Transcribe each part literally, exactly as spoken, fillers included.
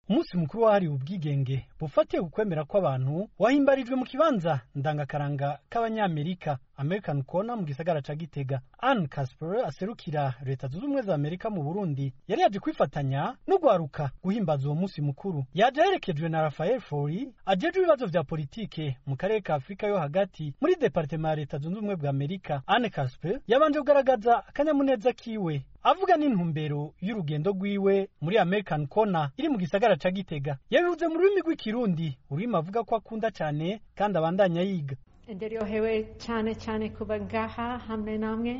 umunsi mukuru wahariwe ubwigenge bufatiye ku kwemera kw'abantu wahimbarijwe mu kibanza ndangakaranga k'abanyamerika American Corner mu gisagara ca Gitega. Ann Casper aserukira leta zunze ubumwe za Amerika mu Burundi yari yaje kwifatanya no gwaruka guhimbaza uwo munsi mukuru. Yaje aherekejwe na Raphael Fori ajejwe ibibazo vya politike mu karere ka Afrika yo hagati muri departement ya leta zunze ubumwe bwa Amerika. Ann Casper yabanje kugaragaza akanyamuneza kiwe avuga n'intumbero y'urugendo rwiwe muri American Corner iri mu gisagara ca Gitega. Yabivuze mu rurimi rw'ikirundi ururimi avuga ko akunda cyane kandi abandanya yiga. Ndaryohewe cyane cyane kuba ngaha hamwe namwe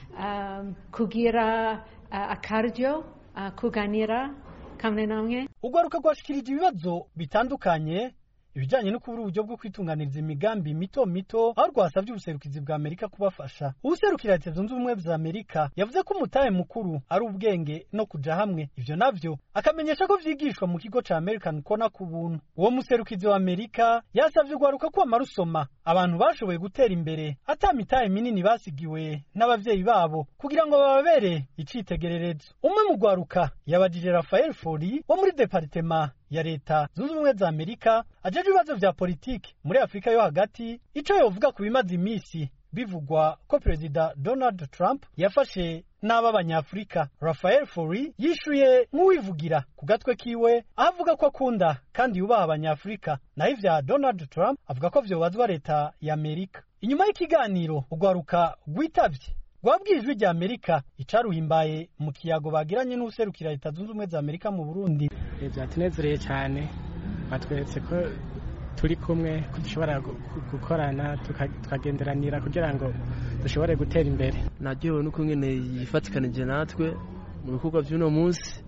um, kugira uh, akaryo uh, kuganira kamwe namwe. Ugwaruka rwashikirije ibibazo bitandukanye ibijanye no kubura uburyo bwo kwitunganiriza imigambi mito mito aho rwasavye ubuserukizi bwa Amerika kubafasha. Ubuserukira leta zunze ubumwe za Amerika yavuze ko umutahe mukuru ari ubwenge no kuja hamwe, ivyo navyo akamenyesha ko vyigishwa mu kigo ca American Corner ku buntu. Uwo muserukizi wa Amerika yasavye ugwaruka ko amarusoma abantu bashoboye gutera imbere ata mitahe minini basigiwe n'abavyeyi babo kugira ngo bababere icitegererezo. Umwe mu gwaruka yabajije Raphael Fori wo muri departement ya leta zunze ubumwe za Amerika ajeje ibibazo vya politiki muri Afrika yo hagati ico yovuga ku bimaze imisi bivugwa ko Perezida Donald Trump yafashe n'aba banyafrika. Raphael Fori yishuye nk'uwivugira ku gatwe kiwe avuga ko akunda kandi yubaha abanyafrika, naho ivya Donald Trump avuga ko vyobazwa leta ya Amerika. Inyuma y'ikiganiro ugwaruka gwitavye gwabwijwe rya Amerika icaruhimbaye mu kiyago bagiranye n'userukira leta zunze ubumwe za Amerika mu Burundi. Byatunezereye cyane, batweretse ko turi kumwe dushobora gukorana tukagenderanira kugira ngo dushobore gutera imbere. Naryohewe nuko nyene yifatikanije natwe mu bikorwa by'uno munsi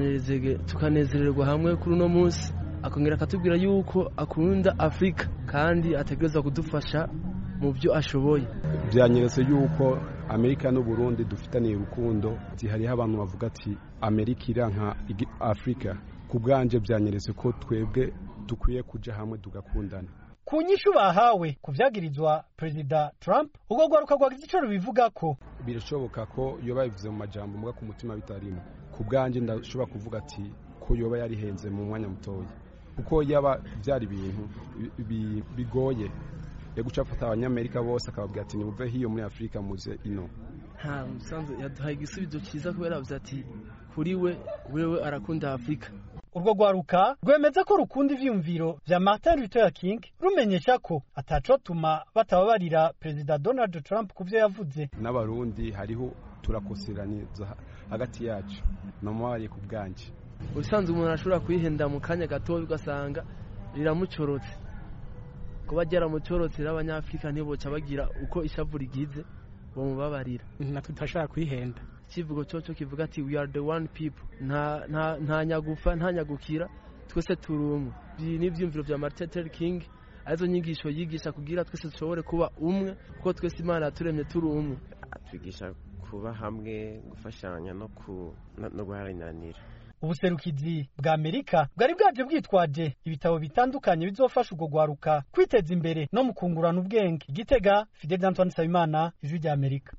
tukanezererwa hamwe kuri uno munsi, akongera akatubwira yuko akunda Afrika kandi ategereza kudufasha mu byo ashoboye. Byanyeretse yuko Amerika n'u Burundi dufitaniye urukundo, hariho abantu bavuga ati Amerika iranka Afrika. Ku bwanje byanyeretse ko twebwe dukwiye kuja hamwe tugakundana. Ku nyishu bahawe ku vyagirizwa Perezida Trump ubwo gwaruka gwagize ico rubivuga ko birashoboka ko yoba bivuze mu majambo muga ku mutima bitarimo. Ku bwanje ndashobora kuvuga ati ko yoba yari henze mu mwanya mutoya, kuko yaba byari ibintu bigoye yaguca afata abanyamerika bose akababwira ati nibuve hiyo muri Afrika muze ino. Ha musanze yaduhaye igisubizo cyiza kubera avuze ati kuri we wewe arakunda Afrika. Urwo gwaruka rwemeza ko rukunda ivyumviro vya Martin Luther King, rumenyesha ko atacotuma batababarira Perezida Donald Trump kuvyo yavuze. N'abarundi hariho turakoseraniza hagati yacu namwariye ku bwanje. Usanze umuntu ashobora kwihenda mu kanya gato ugasanga riramucorotse, kuba ryaramucorotse n'abanyafrika ntiboca bagira uko ishavu rigize bamubabarira. Natwe tutashobora kwihenda. Kivugo cyoco kivuga ati we are the one people, nta nta nta nyagufa nta nyagukira twese turumwe. Ni ivyumviro vya Martin Luther King, arizo nyigisho yigisha kugira twese dushobore kuba umwe kuko twese Imana yaturemye turi umwe. Atwigisha kuba hamwe, gufashanya no ku no guharanira. Ubuserukizi bwa Amerika bwari bwaje bwitwaje ibitabo bitandukanye bizofasha ugo gwaruka kwiteza imbere no mukungurana ubwenge. Gitega, Fidel Antoine Sabimana, Ijwi rya Amerika.